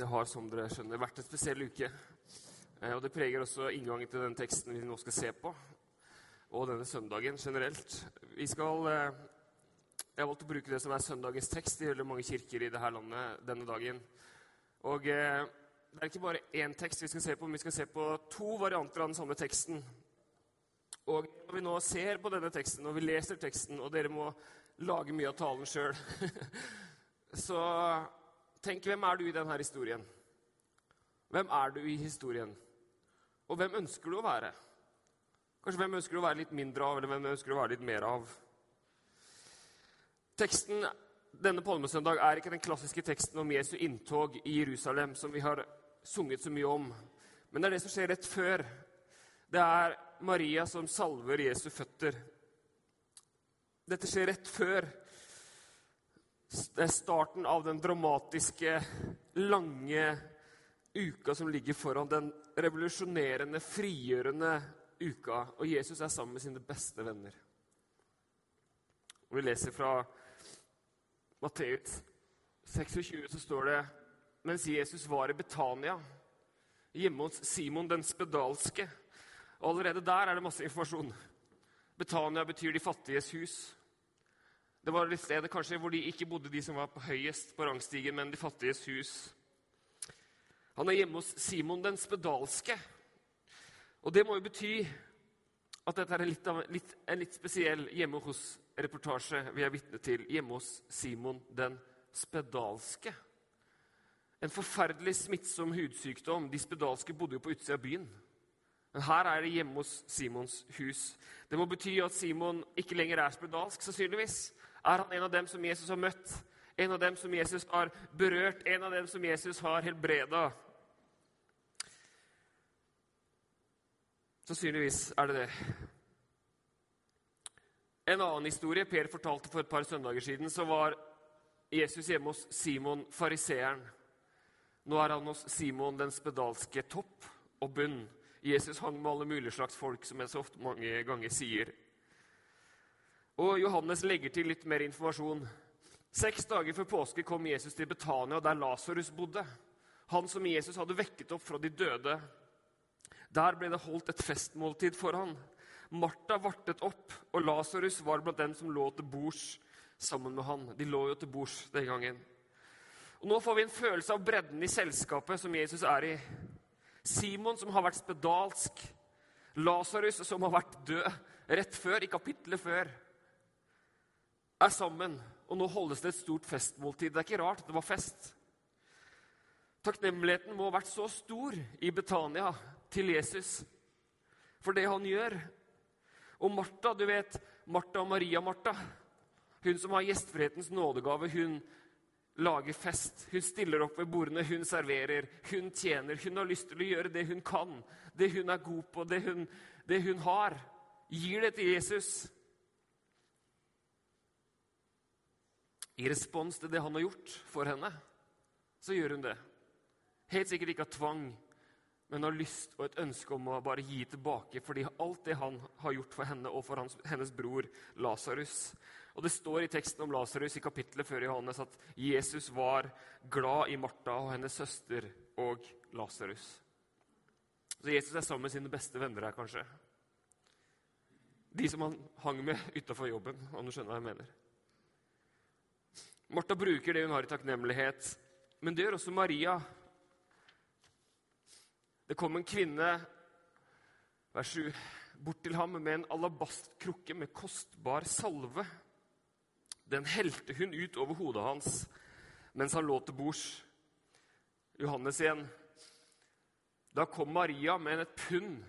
Det har, som dere skjønner, vært en spesiell uke. Og det preger også inngangen til den teksten vi nå skal se på, og denne søndagen generelt. Jeg har valgt å bruke det som er søndagens tekst i veldig mange kirker i dette landet denne dagen. Og det er ikke bare én tekst vi skal se på, men vi skal se på to varianter av den samme teksten. Og når vi nå ser på denne teksten, og vi leser teksten, og dere må lage mye av talen selv, så tenk, hvem er du i denne historien? Hvem er du i historien? Og hvem ønsker du å være? Kanskje hvem ønsker du å være litt mindre av, eller hvem ønsker du å være litt mer av? Teksten denne palmesøndag er ikke den klassiske teksten om Jesu inntog i Jerusalem, som vi har sunget så mye om. Men det er det som skjer rett før. Det er Maria som salver Jesu føtter. Dette skjer rett før. Det er starten av den dramatiske, lange uka som ligger foran, den revolusjonerende, frigjørende uka. Og Jesus er sammen med sine beste venner. Og vi leser fra Matteus 26, så står det: mens Jesus var i Betania, hjemme hos Simon den spedalske. Og allerede der er det masse informasjon. Betania betyr de fattiges hus. Det var et sted kanskje hvor de ikke bodde de som var på høyest på rangstigen, men de fattiges hus. Han er hjemme hos Simon den spedalske. Og det må jo bety at dette er en litt spesiell hjemme hos-reportasje vi er vitne til. Hjemme hos Simon den spedalske. En forferdelig smittsom hudsykdom. De spedalske bodde jo på utsida av byen. Men her er det hjemme hos Simons hus. Det må bety at Simon ikke lenger er spedalsk, sannsynligvis. Er han en av dem som Jesus har møtt? En av dem som Jesus har berørt? En av dem som Jesus har helbredet? Sannsynligvis er det det. En annen historie Per fortalte for et par søndager siden, så var Jesus hjemme hos Simon fariseeren. Nå er han hos Simon den spedalske, topp og bunn. Jesus hang med alle mulige slags folk, som jeg så ofte mange ganger sier. Og Johannes legger til litt mer informasjon. 6 dager før påske kom Jesus til Betania, der Lazarus bodde. Han som Jesus hadde vekket opp fra de døde. Der ble det holdt et festmåltid for han. Martha vartet opp, og Lazarus var blant dem som lå til bords sammen med han. De lå jo til bords den gangen. Og nå får vi en følelse av bredden i selskapet som Jesus er i. Simon som har vært spedalsk, Lazarus som har vært død rett før, i kapittelet før, er sammen, og nå holdes det et stort festmåltid. Det er ikke rart, det var fest. Takknemligheten må ha vært så stor i Betania til Jesus for det han gjør. Og Martha, du vet, Martha og Maria Martha, hun som har gjestfrihetens nådegave, hun lager fest, hun stiller opp ved bordene, hun serverer, hun tjener, hun har lyst til å gjøre det hun kan, det hun er god på, det hun har, gir det til Jesus. I respons til det han har gjort for henne, så gjør hun det. Helt sikkert ikke av tvang, men har lyst og et ønske om å bare gi tilbake, fordi alt det han har gjort for henne og for hennes bror Lazarus. Og det står i teksten om Lazarus i kapittelet før Johannes at Jesus var glad i Martha og hennes søster og Lazarus. Så Jesus er sammen med sine beste venner her, kanskje. De som han hang med utenfor jobben, om du skjønner hva jeg mener. Martha bruker det hun har i takknemlighet, men det gjør også Maria. Det kom en kvinne, vers 7, bort til ham med en alabastkrukke med kostbar salve. Den helte hun ut over hodet hans, mens han lå til bords. Johannes igjen. Da kom Maria med et pund.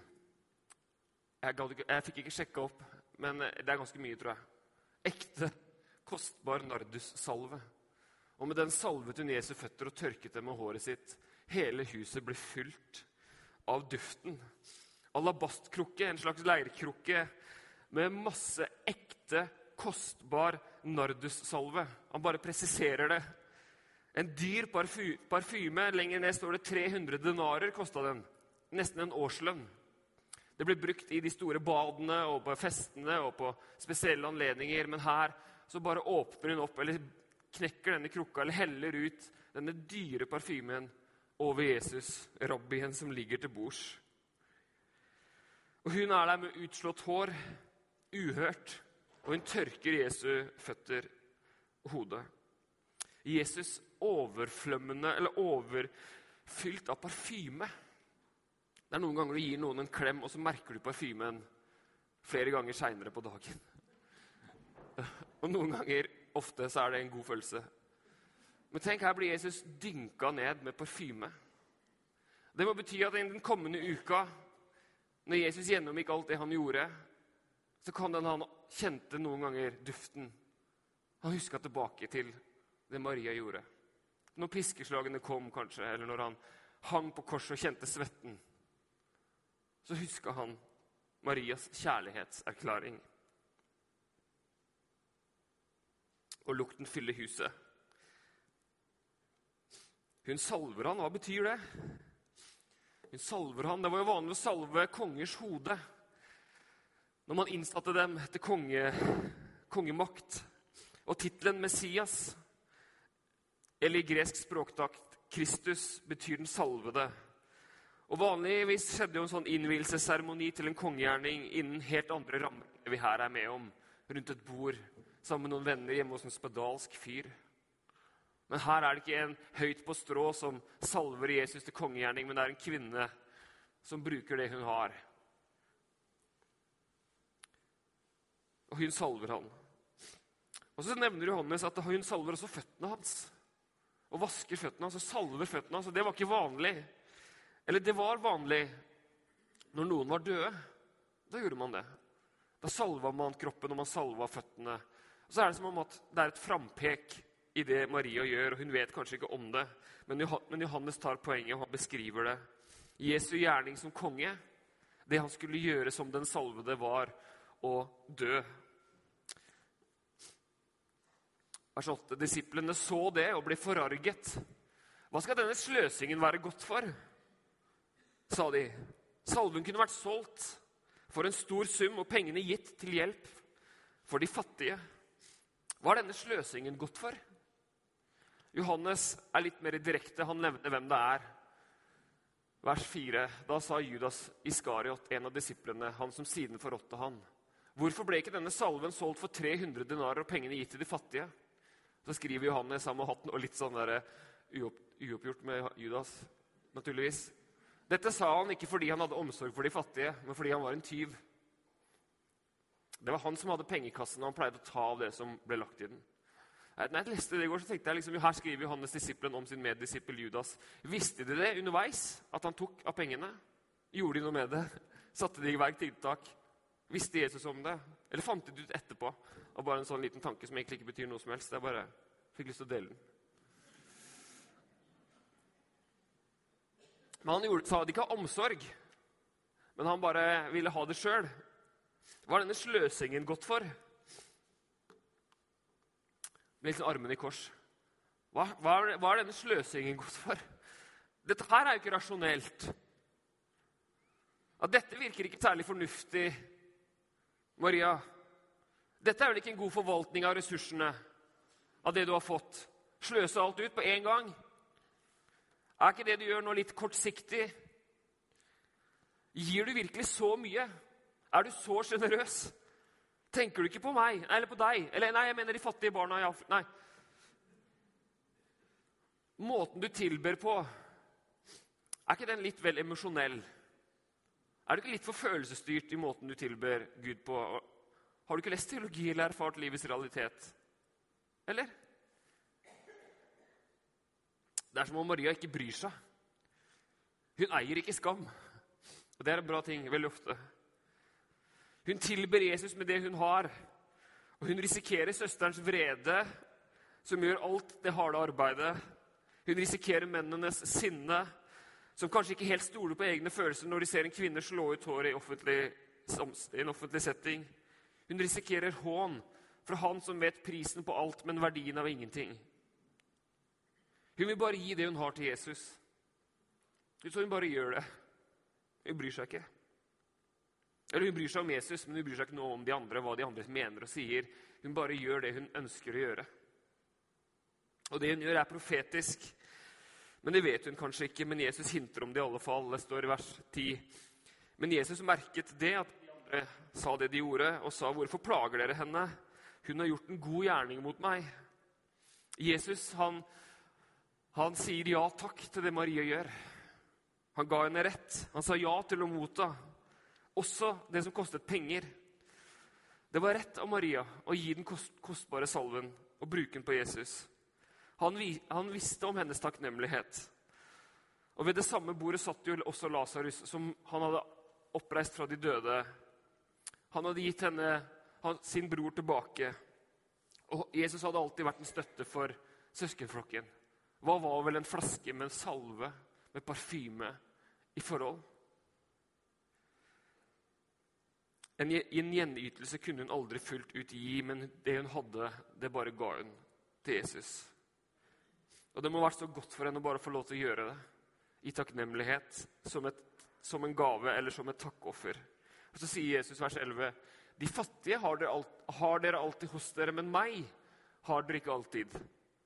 Jeg fikk ikke sjekket opp, men det er ganske mye, tror jeg. Ekte, kostbar nardussalve. Og med den salvet hun Jesu føtter og tørket dem med håret sitt. Hele huset ble fylt av duften. Alabastkrukke, en slags leirkrukke med masse ekte, kostbar nardussalve. Han bare presiserer det. En dyr parfyme, lenger ned står det 300 denarer kostet den. Nesten en årslønn. Det ble brukt i de store badene og på festene og på spesielle anledninger, men her så bare åpner hun opp, eller knekker denne krukka, eller heller ut denne dyre parfymen over Jesus, rabbien som ligger til bords. Og hun der med utslått hår, uhørt, og hun tørker Jesu føtter og hodet. Jesus overflømmende, eller overfylt av parfyme. Det noen ganger du gir noen en klem, og så merker du parfymen flere ganger senere på dagen. Og noen ganger, ofte, så det en god følelse. Men tenk, her blir Jesus dynket ned med parfyme. Det må bety at i den kommende uka, når Jesus gjennomgikk alt det han gjorde, så kan han kjente noen ganger duften. Han husket tilbake til det Maria gjorde. Når piskeslagene kom kanskje, eller når han hang på korset og kjente svetten, så husket han Marias kjærlighetserklæring. Og lukten fyller huset. Hun salver han. Hva betyr det? Hun salver han. Det var jo vanlig å salve kongers hode når man innsatte dem til kongemakt. Og titlen Messias, eller i gresk språktakt Kristus, betyr den salvede. Og vanligvis skjedde jo en sånn innvielsesseremoni til en kongegjerning innen helt andre rammer vi her med om, rundt et bord, sammen med noen venner hjemme hos en spedalsk fyr. Men her det ikke en høyt på strå som salver Jesus til kongegjerning, men det en kvinne som bruker det hun har. Og hun salver han. Og så nevner Johannes at hun salver også føttene hans. Og vasker føttene hans og salver føttene hans. Og det var ikke vanlig. Eller det var vanlig når noen var døde. Da gjorde man det. Da salva man kroppen, og man salva føttene. Og så det som om at det et frampek i det Maria gjør, og hun vet kanskje ikke om det. Men Johannes tar poenget, og han beskriver det. Jesu gjerning som konge, det han skulle gjøre som den salvede var å dø. Vers 8. Disiplene så det og ble forarget. Hva skal denne sløsingen være godt for? Sa de. Salven kunne vært solgt for en stor sum, og pengene gitt til hjelp for de fattige. Hva denne sløsingen godt for? Johannes litt mer direkte. Han nevner hvem det Vers 4. Da sa Judas Iskariot, en av disiplene, han som siden forrådte han. Hvorfor ble ikke denne salven solgt for 300 denarer og pengene gitt til de fattige? Så skriver Johannes, han må ha hatt noe litt sånn der uoppgjort med Judas, naturligvis. Dette sa han ikke fordi han hadde omsorg for de fattige, men fordi han var en tyv. Det var han som hadde pengekassen, og han pleide å ta av det som ble lagt i den. Når jeg leste det i går, så tenkte jeg liksom, her skriver Johannes disippelen om sin meddisippel Judas. Visste de det underveis, at han tok av pengene? Gjorde de noe med det? Satte de i verk tiltak? Visste Jesus om det? Eller fant de det ut etterpå? Og bare en sånn liten tanke som egentlig ikke betyr noe som helst. Jeg bare fikk lyst til å dele den. Men han sa de ikke ha omsorg, men han bare ville ha det selv. Hva denne sløsingen gått for? Med liksom armen i kors. Hva denne sløsingen gått for? Dette her jo ikke rasjonelt. At dette virker ikke særlig fornuftig, Maria. Dette vel ikke en god forvaltning av ressursene, av det du har fått. Sløse alt ut på en gang. Ikke det du gjør nå litt kortsiktig? Gir du virkelig så mye? Du så generøs? Tenker du ikke på meg, eller på deg? Eller nei, jeg mener de fattige barna. Nei. Måten du tilber på, ikke den litt vel emosjonell? Du ikke litt for følelsesstyrt i måten du tilber Gud på? Har du ikke lest teologi eller erfart livets realitet? Eller? Det som om Maria ikke bryr seg. Hun eier ikke skam. Og det en bra ting, veldig ofte. Hun tilber Jesus med det hun har. Og hun risikerer søsterens vrede, som gjør alt det harde arbeidet. Hun risikerer mennenes sinne, som kanskje ikke helt stoler på egne følelser når de ser en kvinne slå ut håret i en offentlig setting. Hun risikerer hån fra han som vet prisen på alt, men verdien av ingenting. Hun vil bare gi det hun har til Jesus. Så hun bare gjør det. Hun bryr seg ikke. Eller hun bryr seg om Jesus, men hun bryr seg ikke noe om de andre, hva de andre mener og sier. Hun bare gjør det hun ønsker å gjøre. Og det hun gjør profetisk. Men det vet hun kanskje ikke, men Jesus hinter om det i alle fall. Det står i vers 10. Men Jesus merket det at de andre sa det de gjorde, og sa, hvorfor plager dere henne? Hun har gjort en god gjerning mot meg. Jesus, han sier ja takk til det Maria gjør. Han ga henne rett. Han sa ja til å motta. Også det som kostet penger. Det var rett av Maria å gi den kostbare salven og bruke den på Jesus. Han visste om hennes takknemlighet. Og ved det samme bordet satt jo også Lazarus, som han hadde oppreist fra de døde. Han hadde gitt henne sin bror tilbake. Og Jesus hadde alltid vært en støtte for søskenflokken. Hva var vel en flaske med salve, med parfyme i forhold? En gjenytelse kunne hun aldri fullt ut gi, men det hun hadde, det bare ga hun til Jesus. Og det må ha vært så godt for henne å bare få lov til å gjøre det, i takknemlighet, som en gave eller som et takkoffer. Og så sier Jesus vers 11, de fattige har dere alltid hos dere, men meg har dere ikke alltid.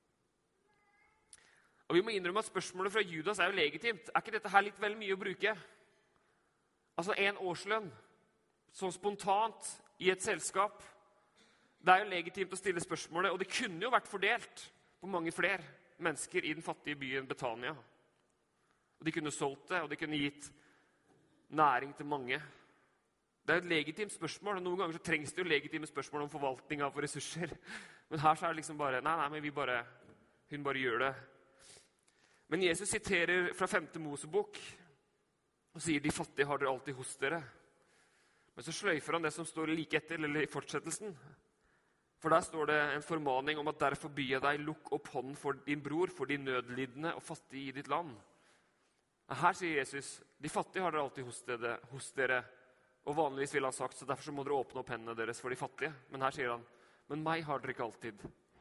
Og vi må innrømme at spørsmålet fra Judas er jo legitimt. Er ikke dette her litt vel mye å bruke? Altså en årslønn, sånn spontant i et selskap. Det er jo legitimt å stille spørsmålet, og det kunne jo vært fordelt på mange flere mennesker i den fattige byen Betania. Og de kunne solgt det, og de kunne gitt næring til mange. Det er et legitimt spørsmål, og noen ganger så trengs det jo legitime spørsmål om forvaltning av ressurser. Men her så er det liksom bare, nei, men hun bare gjør det. Men Jesus siterer fra 5. Mosebok, og sier, de fattige har dere alltid hos dere. Men så sløyfer han det som står like etter, eller i fortsettelsen. For der står det en formaning om at derfor byr jeg deg, lukk opp hånden for din bror, for de nødlidende og fattige i ditt land. Her sier Jesus, de fattige har dere alltid hos dere. Og vanligvis vil han sagt, så derfor så må dere åpne opp hendene deres for de fattige. Men her sier han, men meg har dere ikke alltid.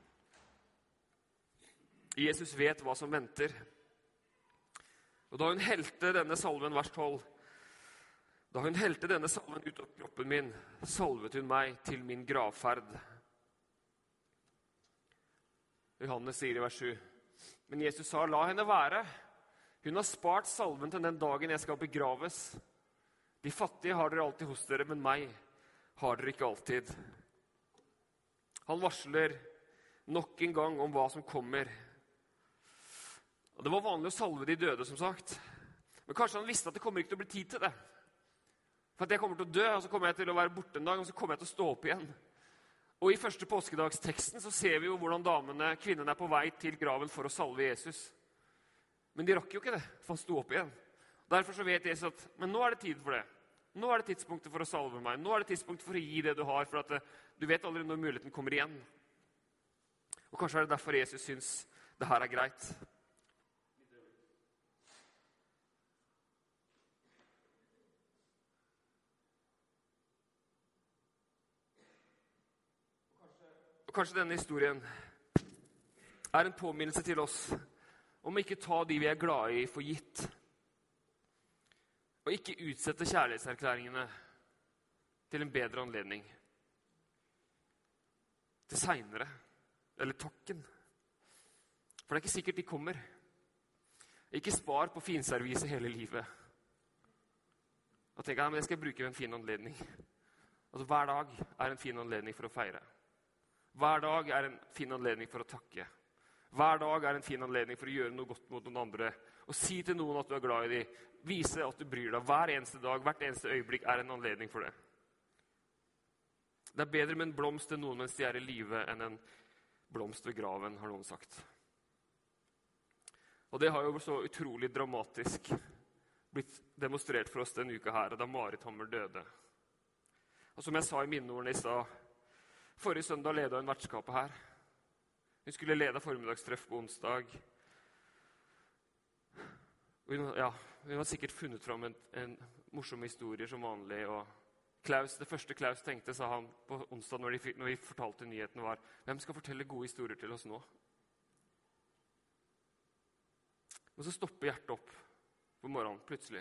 Jesus vet hva som venter. Og da hun helte denne salven, vers 12, da hun helte denne salven ut av kroppen min, salvet hun meg til min gravferd. Johannes sier i vers 7, men Jesus sa, la henne være. Hun har spart salven til den dagen jeg skal begraves. De fattige har dere alltid hos dere, men meg har dere ikke alltid. Han varsler nok en gang om hva som kommer. Og det var vanlig å salve de døde, som sagt. Men kanskje han visste at det kommer ikke til å bli tid til det. For at jeg kommer til å dø, og så kommer jeg til å være borte en dag, og så kommer jeg til å stå opp igjen. Og i første påskedagsteksten så ser vi jo hvordan kvinnene er på vei til graven for å salve Jesus. Men de rakk jo ikke det, for han sto opp igjen. Derfor så vet Jesus at, men nå er det tid for det. Nå er det tidspunktet for å salve meg. Nå er det tidspunktet for å gi det du har, for at du vet aldri når muligheten kommer igjen. Og kanskje er det derfor Jesus synes det her er greit. Kanskje denne historien er en påminnelse til oss om å ikke ta de vi er glade i for gitt. Og ikke utsette kjærlighetserklæringene til en bedre anledning. Til senere. Eller takken. For det er ikke sikkert de kommer. Ikke spar på finservise hele livet. Og tenk, men jeg skal bruke en fin anledning. Altså hver dag er en fin anledning for å feire. Hver dag er en fin anledning for å takke. Hver dag er en fin anledning for å gjøre noe godt mot noen andre. Og si til noen at du er glad i dem. Vise at du bryr deg. Hver eneste dag, hvert eneste øyeblikk er en anledning for det. Det er bedre med en blomst til noen mens de er i live, enn en blomst ved graven, har noen sagt. Og det har jo så utrolig dramatisk blitt demonstrert for oss denne uka her, da Marit Hammer døde. Og som jeg sa i minneordene i stad, forrige søndag ledet hun vertskapet her. Hun skulle lede formiddagstreff på onsdag. Hun har sikkert funnet fram en morsom historie som vanlig. Og det første Klaus tenkte, sa han på onsdag når vi fortalte nyheten, var, hvem skal fortelle gode historier til oss nå? Og så stopper hjertet opp på morgenen, plutselig.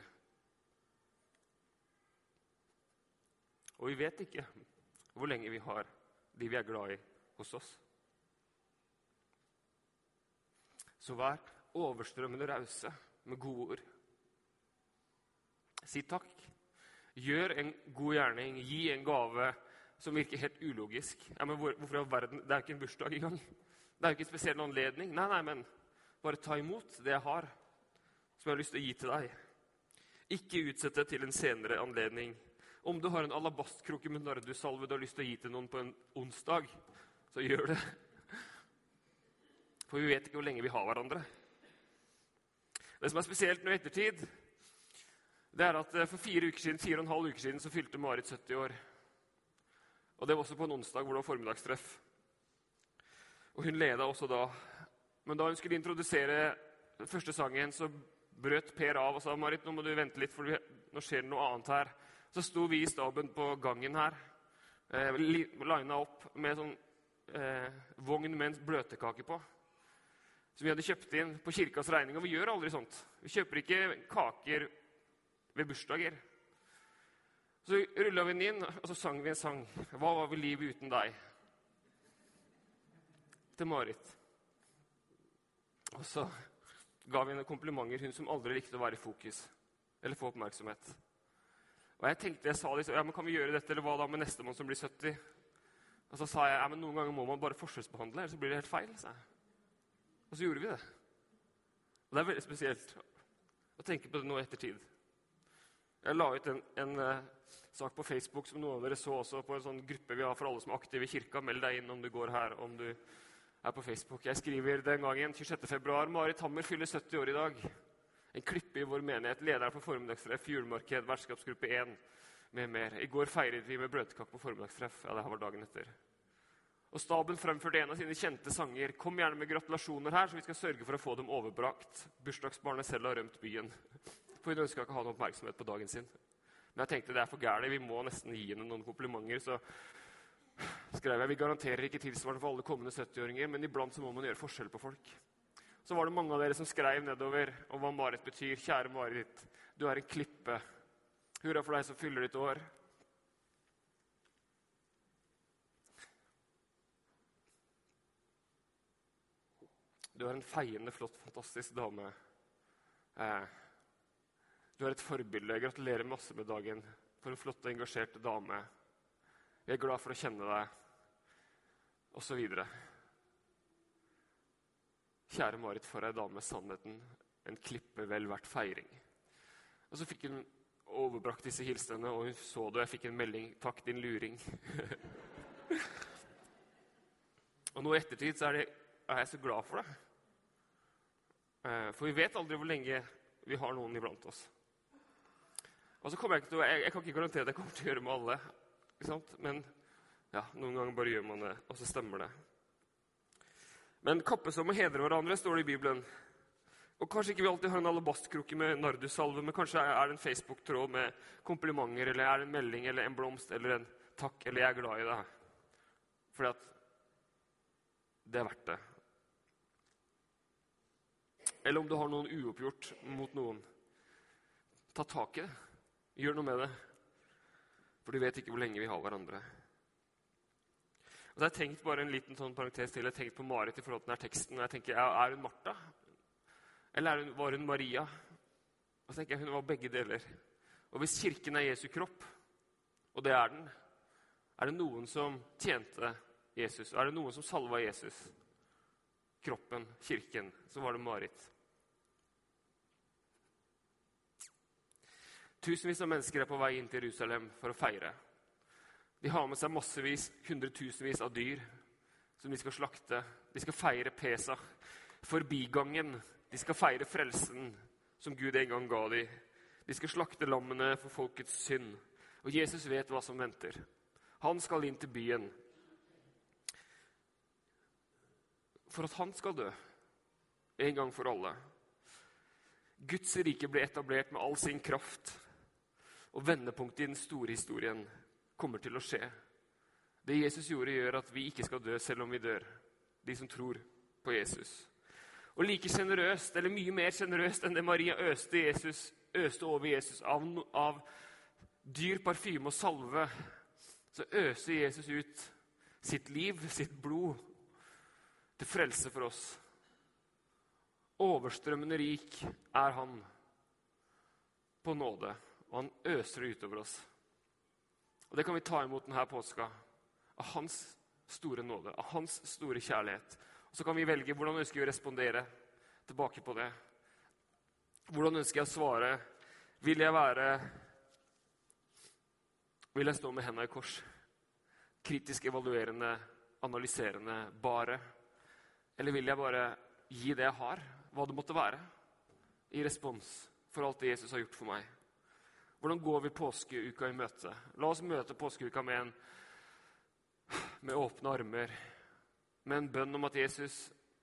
Og vi vet ikke hvor lenge vi har de vi er glad i hos oss. Så vær overstrømmende rause med gode ord. Si takk. Gjør en god gjerning. Gi en gave som virker helt ulogisk. Ja, men hvorfor i all verden? Det er jo ikke en bursdag i gang. Det er jo ikke en spesiell anledning. Nei, men bare ta imot det jeg har, som jeg har lyst til å gi til deg. Ikke utsette til en senere anledning. Om du har en alabastkrukke med nardussalve du har lyst til å gi til noen på en onsdag, så gjør det. For vi vet ikke hvor lenge vi har hverandre. Det som er spesielt nå i ettertid, det er at for 4,5 uker siden, så fylte Marit 70 år. Og det var også på en onsdag hvor det var formiddagstreff. Og hun ledet også da. Men da hun skulle introdusere første sangen, så brøt Per av og sa, Marit, nå må du vente litt, for nå skjer det noe annet her. Så sto vi i staben på gangen her, linet opp med sånn vogn med en bløtekake på, som vi hadde kjøpt inn på kirkas regning, og vi gjør aldri sånt. Vi kjøper ikke kaker ved bursdager. Så rullet vi den inn, og så sang vi en sang. Hva var vi livet uten deg? Til Marit. Og så ga vi henne komplimenter, hun som aldri likte å være i fokus, eller få oppmerksomhet. Og jeg tenkte, jeg sa det, ja, men kan vi gjøre dette, eller hva da med neste mann som blir 70? Og så sa jeg, ja, men noen ganger må man bare forskjellsbehandle, eller så blir det helt feil, sa jeg. Og så gjorde vi det. Og det er veldig spesielt å tenke på det nå etter tid. Jeg la ut en sak på Facebook som noen av dere så også på en sånn gruppe vi har for alle som er aktive i kirka. Meld deg inn om du går her, om du er på Facebook. Jeg skriver den gangen, 26. februar, Marit Hammer fyller 70 år i dag. En klippe i vår menighet, leder for formiddagstreff, julemarked, vertskapsgruppe 1, med mer. I går feiret vi med bløtkake på formiddagstreff. Ja, det her var dagen etter. Og staben fremførte en av sine kjente sanger. Kom gjerne med gratulasjoner her, så vi skal sørge for å få dem overbrakt. Bursdagsbarnet selv har rømt byen. For hun ønsker ikke å ha noen oppmerksomhet på dagen sin. Men jeg tenkte det er for gærlig, vi må nesten gi henne noen komplimenter. Så skrev jeg, vi garanterer ikke tilsvarende for alle kommende 70-åringer, men iblant så må man gjøre forskjell på folk. Så var det mange av dere som skrev nedover om hva Marit betyr. Kjære Marit, du er en klippe. Hurra for deg som fyller ditt år. Du er en feiende, flott, fantastisk dame. Du er et forbilde. Jeg gratulerer masse med dagen for en flott og engasjert dame. Jeg er glad for å kjenne deg, og så videre. Kjære Marit, for ei dame, sannheten, en klippe vel verdt feiring. Og så fikk hun overbrakt disse hilsenene, og hun så det, og jeg fikk en melding, takk din luring. Og nå i ettertid så er jeg så glad for det. For vi vet aldri hvor lenge vi har noen iblant oss. Og så kommer jeg kan ikke garantere at jeg kommer til å gjøre med alle, ikke sant? Men ja, noen ganger bare gjør man det, og så stemmer det. Men kappes om å hedre hverandre, står det i Bibelen. Og kanskje ikke vi alltid har en alabastkrukke med nardussalve, men kanskje er det en Facebook-tråd med komplimenter, eller er det en melding, eller en blomst, eller en takk, eller jeg er glad i deg. Fordi at det er verdt det. Eller om du har noen uoppgjort mot noen, ta tak i det. Gjør noe med det. For du vet ikke hvor lenge vi har hverandre. Og så har jeg tenkt bare en liten sånn parentes til. Jeg har tenkt på Marit i forhold til denne teksten. Og jeg tenker, er hun Martha? Eller var hun Maria? Og så tenker jeg, hun var begge deler. Og hvis kirken er Jesu kropp, og det er den, er det noen som tjente Jesus? Er det noen som salva Jesus? Kroppen, kirken, så var det Marit. Tusenvis av mennesker er på vei inn til Jerusalem for å feire. De har med seg massevis, hundretusenvis av dyr som de skal slakte. De skal feire Pesach, forbigangen. De skal feire frelsen som Gud en gang ga dem. De skal slakte lammene for folkets synd. Og Jesus vet hva som venter. Han skal inn til byen for at han skal dø en gang for alle. Guds rike ble etablert med all sin kraft, og vendepunktet i den store historien kommer til å skje. Det Jesus gjorde gjør at vi ikke skal dø selv om vi dør, de som tror på Jesus. Og like generøst, eller mye mer generøst enn det Maria øste over Jesus av dyr parfyme og salve, så øser Jesus ut sitt liv, sitt blod, til frelse for oss. Overstrømmende rik er han på nåde, og han øser det utover oss. Og det kan vi ta imot denne påska, av hans store nåde, av hans store kjærlighet. Og så kan vi velge hvordan ønsker vi å respondere tilbake på det. Hvordan ønsker jeg å svare? Vil jeg stå med hendene i kors? Kritisk evaluerende, analyserende, bare? Eller vil jeg bare gi det jeg har, hva det måtte være, i respons for alt det Jesus har gjort for meg? Hvordan går vi påskeuka i møte? La oss møte påskeuka med åpne armer, med en bønn om at Jesus,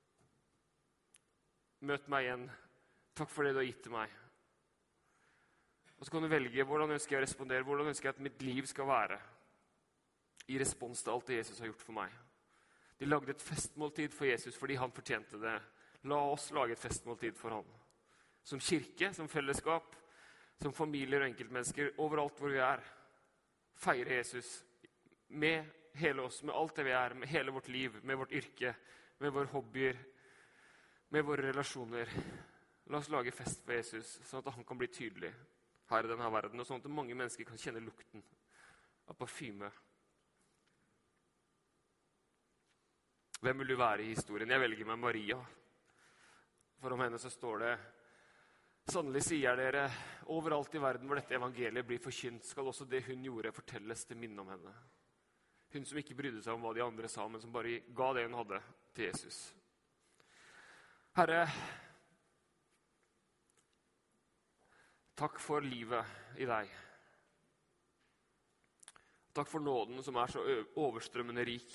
møt meg igjen. Takk for det du har gitt til meg. Og så kan du velge hvordan ønsker jeg å respondere, hvordan ønsker jeg at mitt liv skal være i respons til alt det Jesus har gjort for meg. De lagde et festmåltid for Jesus fordi han fortjente det. La oss lage et festmåltid for han. Som kirke, som fellesskap, som familier og enkeltmennesker, overalt hvor vi er. Feire Jesus med hele oss, med alt det vi er, med hele vårt liv, med vårt yrke, med våre hobbyer, med våre relasjoner. La oss lage fest for Jesus, sånn at han kan bli tydelig her i denne verden, og sånn at mange mennesker kan kjenne lukten av parfyme. Hvem vil du være i historien? Jeg velger meg Maria. For om henne så står det: sannelig sier dere, overalt i verden hvor dette evangeliet blir forkynt, skal også det hun gjorde fortelles til minne om henne. Hun som ikke brydde seg om hva de andre sa, men som bare ga det hun hadde til Jesus. Herre, takk for livet i deg. Takk for nåden som er så overstrømmende rik.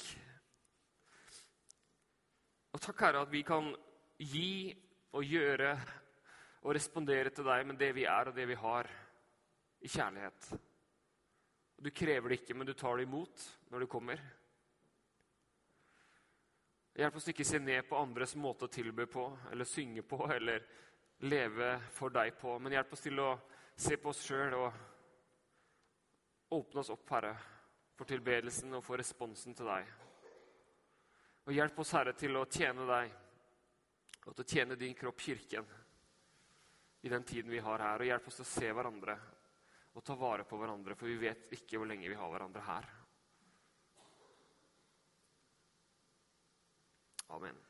Og takk, Herre, at vi kan gi og gjøre og respondere til deg med det vi er og det vi har i kjærlighet. Du krever det ikke, men du tar det imot når du kommer. Hjelp oss ikke se ned på andres måte å tilbe på, eller synge på, eller leve for deg på. Men hjelp oss til å se på oss selv og åpne oss opp, Herre, for tilbedelsen og for responsen til deg. Og hjelp oss, Herre, til å tjene deg, og til å tjene din kropp, kirken, i den tiden vi har her. Og hjelp oss til å se hverandre, og ta vare på hverandre, for vi vet ikke hvor lenge vi har hverandre her. Amen.